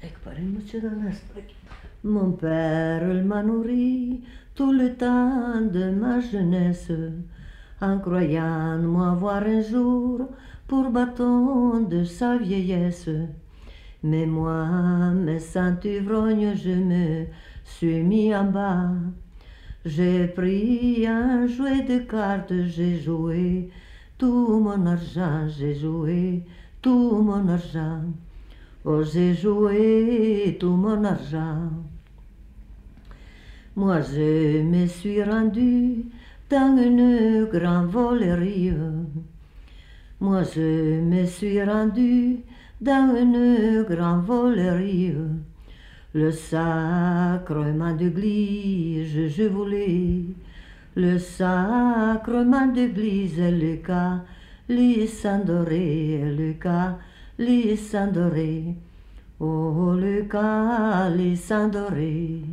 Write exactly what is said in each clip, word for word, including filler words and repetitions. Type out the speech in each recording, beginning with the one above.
Mon père il m'a nourri tout le temps de ma jeunesse, en croyant moi voir un jour pour bâton de sa vieillesse. Mais moi, me sens ivrogne, je me suis mis en bas. J'ai pris un jouet de cartes, j'ai joué tout mon argent, j'ai joué tout mon argent. Oh, j'ai joué tout mon argent. Moi, je me suis rendu dans une grande volerie. Moi, je me suis rendu dans une grande volerie. Le sacrement d'église, je voulais. Le sacrement d'église, le calice doré, le calice doré. Oh, le calice doré.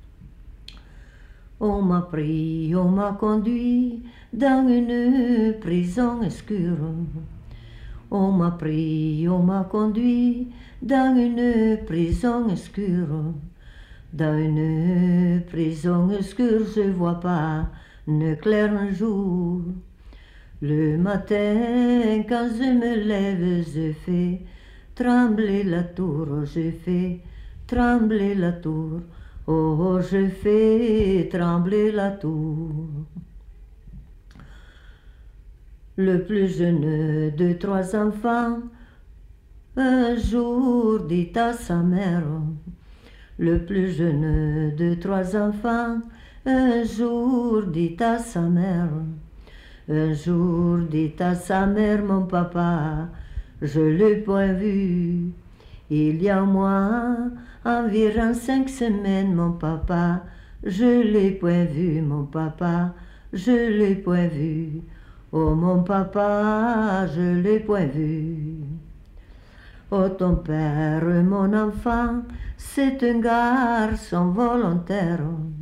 On m'a pris, on m'a conduit dans une prison obscure. On m'a pris, on m'a conduit dans une prison obscure. Dans une prison obscure, je vois pas ne clair un jour. Le matin, quand je me lève, je fais trembler la tour, je fais trembler la tour. Oh, je fais trembler la tour. Le plus jeune de trois enfants, un jour dit à sa mère. Le plus jeune de trois enfants, un jour dit à sa mère. Un jour dit à sa mère, mon papa, je l'ai point vu. Il y a moi, environ cinq semaines, mon papa, je l'ai point vu, mon papa, je l'ai point vu. Oh mon papa, je l'ai point vu. Oh ton père, mon enfant, c'est un garçon volontaire.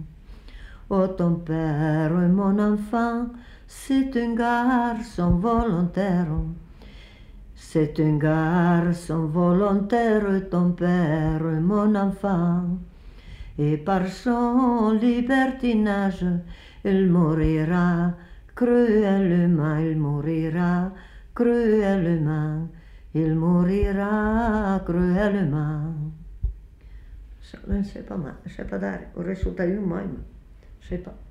Oh ton père, mon enfant, c'est un garçon volontaire. C'est un garçon volontaire, ton père, mon enfant. Et par son libertinage, il mourra cruellement, il mourra cruellement, il mourra cruellement. Non sais pas, ma, je sais pas dare, o risultato io mai, ma je sais pas.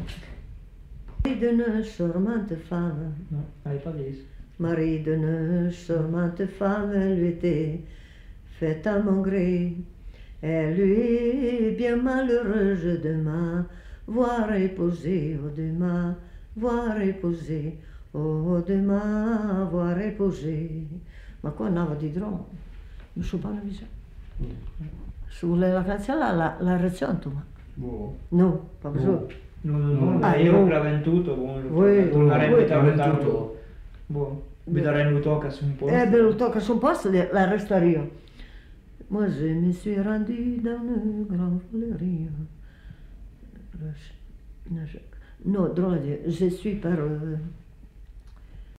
Marie d'une charmante femme. Non, hai pas dit. Marie d'une charmante femme, elle lui était faite à mon gré. Elle lui est bien malheureuse de m'avoir épousé, oh de m'avoir épousé, oh de m'avoir épousé. Ma qua andava di drone, mi so pas avviso. Sulla canzone la, la reazione tu? Boh. No, proprio Boh. No, no, no, Ah, io no. l'ho venduto, buon, Voi- tornerei voi- a venduto. Boh, mi darei un tocca su un po'. Eh ben, le temps qu'à son poste, la resteria. Moi, je me suis rendu dans une grande volerie. Non, drôle, je suis par... euh,